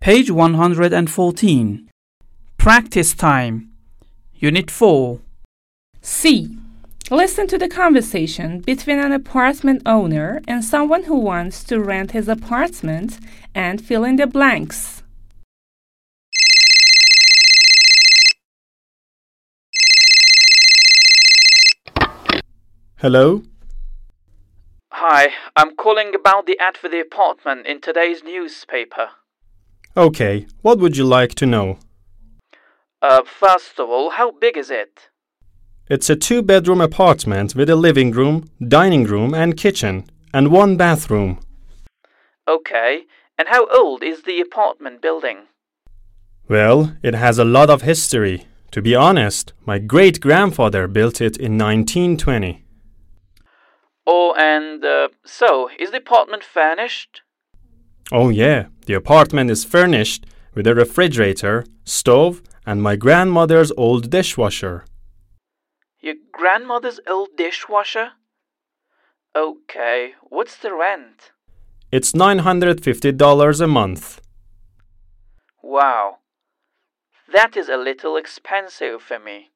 Page 114. Practice time. Unit 4. C. Listen to the conversation between an apartment owner and someone who wants to rent his apartment and fill in the blanks. Hello? Hi, I'm calling about the ad for the apartment in today's newspaper. Okay, what would you like to know? First of all, how big is it? It's a 2-bedroom apartment with a living room, dining room and kitchen, and 1 bathroom. Okay, and how old is the apartment building? Well, it has a lot of history. To be honest, my great-grandfather built it in 1920. So, is the apartment furnished? Oh yeah, the apartment is furnished with a refrigerator, stove, and my grandmother's old dishwasher. Your grandmother's old dishwasher? Okay, what's the rent? It's $950 a month. Wow, that is a little expensive for me.